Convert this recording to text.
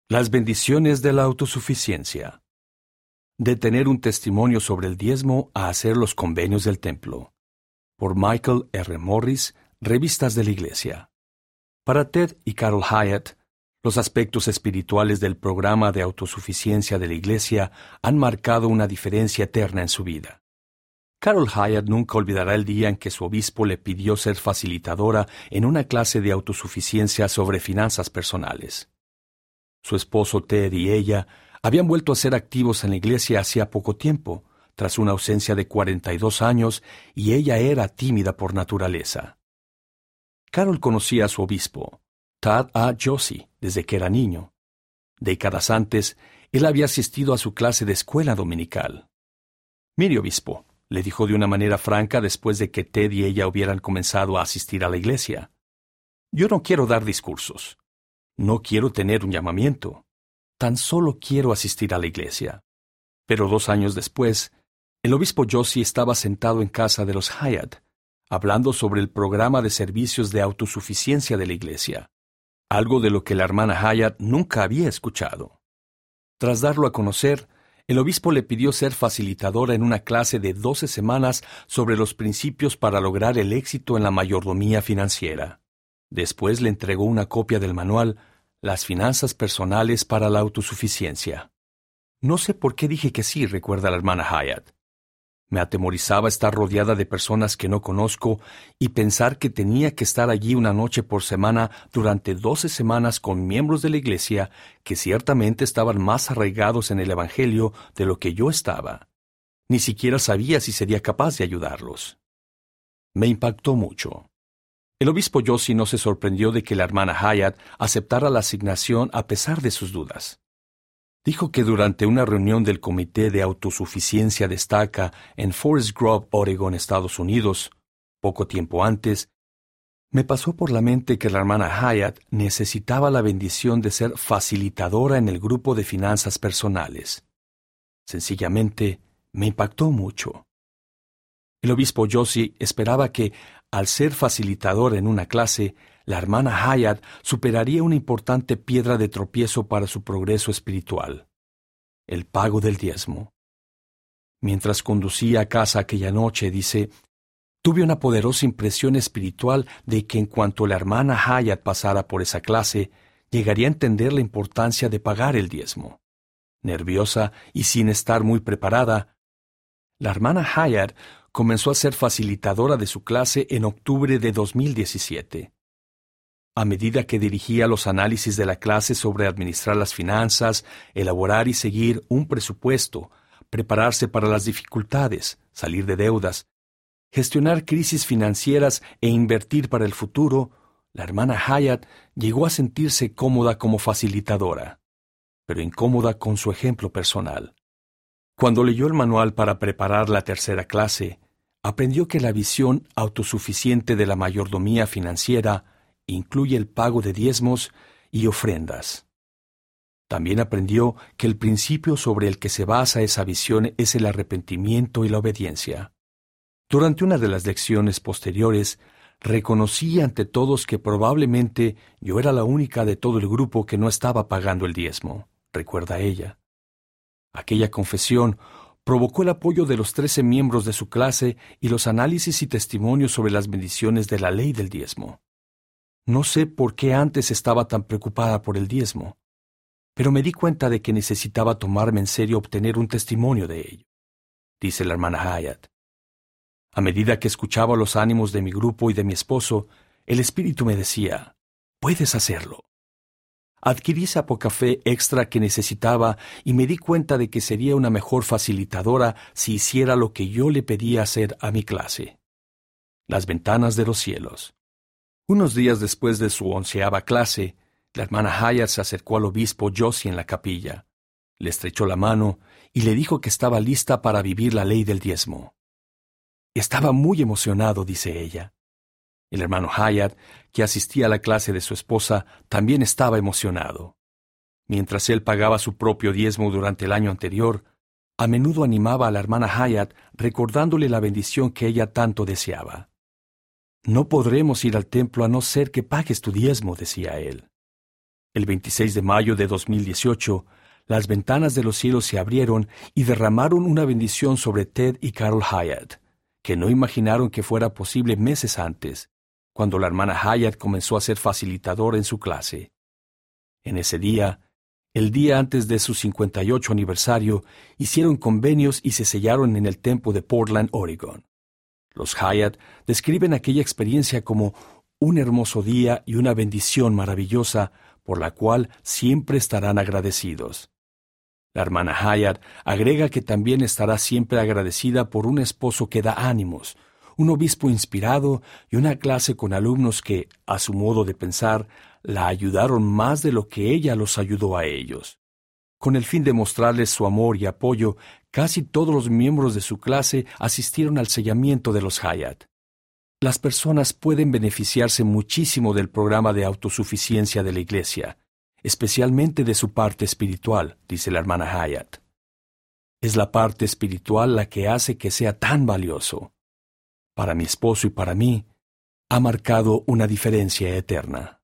Las bendiciones de la autosuficiencia. De tener un testimonio sobre el diezmo a hacer los convenios del templo. Por Michael R. Morris, Revistas de la Iglesia. Para Ted y Carol Hyatt, los aspectos espirituales del programa de autosuficiencia de la Iglesia han marcado una diferencia eterna en su vida. Carol Hyatt nunca olvidará el día en que su obispo le pidió ser facilitadora en una clase de autosuficiencia sobre finanzas personales. Su esposo Ted y ella habían vuelto a ser activos en la iglesia hacía poco tiempo, tras una ausencia de 42 años, y ella era tímida por naturaleza. Carol conocía a su obispo, Tad A. Josie, desde que era niño. Décadas antes, él había asistido a su clase de escuela dominical. «Mire, obispo», le dijo de una manera franca después de que Ted y ella hubieran comenzado a asistir a la iglesia. «Yo no quiero dar discursos. No quiero tener un llamamiento. Tan solo quiero asistir a la iglesia». Pero 2 años después, el obispo Josie estaba sentado en casa de los Hyatt, hablando sobre el programa de servicios de autosuficiencia de la iglesia, algo de lo que la hermana Hyatt nunca había escuchado. Tras darlo a conocer, el obispo le pidió ser facilitadora en una clase de 12 semanas sobre los principios para lograr el éxito en la mayordomía financiera. Después le entregó una copia del manual Las finanzas personales para la autosuficiencia. «No sé por qué dije que sí», recuerda la hermana Hyatt. «Me atemorizaba estar rodeada de personas que no conozco y pensar que tenía que estar allí una noche por semana durante 12 semanas con miembros de la iglesia que ciertamente estaban más arraigados en el Evangelio de lo que yo estaba. Ni siquiera sabía si sería capaz de ayudarlos». Me impactó mucho. El obispo Josie no se sorprendió de que la hermana Hyatt aceptara la asignación a pesar de sus dudas. Dijo que durante una reunión del Comité de Autosuficiencia Destaca en Forest Grove, Oregon, Estados Unidos, poco tiempo antes, me pasó por la mente que la hermana Hyatt necesitaba la bendición de ser facilitadora en el grupo de finanzas personales. Sencillamente, me impactó mucho. El obispo Josie esperaba que, al ser facilitadora en una clase, la hermana Hyatt superaría una importante piedra de tropiezo para su progreso espiritual: el pago del diezmo. Mientras conducía a casa aquella noche, dice, tuve una poderosa impresión espiritual de que en cuanto la hermana Hyatt pasara por esa clase, llegaría a entender la importancia de pagar el diezmo. Nerviosa y sin estar muy preparada, la hermana Hyatt comenzó a ser facilitadora de su clase en octubre de 2017. A medida que dirigía los análisis de la clase sobre administrar las finanzas, elaborar y seguir un presupuesto, prepararse para las dificultades, salir de deudas, gestionar crisis financieras e invertir para el futuro, la hermana Hyatt llegó a sentirse cómoda como facilitadora, pero incómoda con su ejemplo personal. Cuando leyó el manual para preparar la tercera clase, aprendió que la visión autosuficiente de la mayordomía financiera incluye el pago de diezmos y ofrendas. También aprendió que el principio sobre el que se basa esa visión es el arrepentimiento y la obediencia. Durante una de las lecciones posteriores, reconocí ante todos que probablemente yo era la única de todo el grupo que no estaba pagando el diezmo, recuerda ella. Aquella confesión provocó el apoyo de los 13 miembros de su clase y los análisis y testimonios sobre las bendiciones de la ley del diezmo. No sé por qué antes estaba tan preocupada por el diezmo, pero me di cuenta de que necesitaba tomarme en serio obtener un testimonio de ello, dice la hermana Hyatt. A medida que escuchaba los ánimos de mi grupo y de mi esposo, el Espíritu me decía, «Puedes hacerlo». Adquirí esa poca fe extra que necesitaba y me di cuenta de que sería una mejor facilitadora si hiciera lo que yo le pedía hacer a mi clase. Las ventanas de los cielos. Unos días después de su 11ª clase, la hermana Hyatt se acercó al obispo Josie en la capilla, le estrechó la mano y le dijo que estaba lista para vivir la ley del diezmo. Estaba muy emocionado, dice ella. El hermano Hyatt, que asistía a la clase de su esposa, también estaba emocionado. Mientras él pagaba su propio diezmo durante el año anterior, a menudo animaba a la hermana Hyatt recordándole la bendición que ella tanto deseaba. «No podremos ir al templo a no ser que pagues tu diezmo», decía él. El 26 de mayo de 2018, las ventanas de los cielos se abrieron y derramaron una bendición sobre Ted y Carol Hyatt, que no imaginaron que fuera posible meses antes, cuando la hermana Hyatt comenzó a ser facilitadora en su clase. En ese día, el día antes de su 58 aniversario, hicieron convenios y se sellaron en el templo de Portland, Oregon. Los Hyatt describen aquella experiencia como un hermoso día y una bendición maravillosa por la cual siempre estarán agradecidos. La hermana Hyatt agrega que también estará siempre agradecida por un esposo que da ánimos, un obispo inspirado y una clase con alumnos que, a su modo de pensar, la ayudaron más de lo que ella los ayudó a ellos. Con el fin de mostrarles su amor y apoyo, casi todos los miembros de su clase asistieron al sellamiento de los Hyatt. Las personas pueden beneficiarse muchísimo del programa de autosuficiencia de la Iglesia, especialmente de su parte espiritual, dice la hermana Hyatt. Es la parte espiritual la que hace que sea tan valioso. Para mi esposo y para mí, ha marcado una diferencia eterna.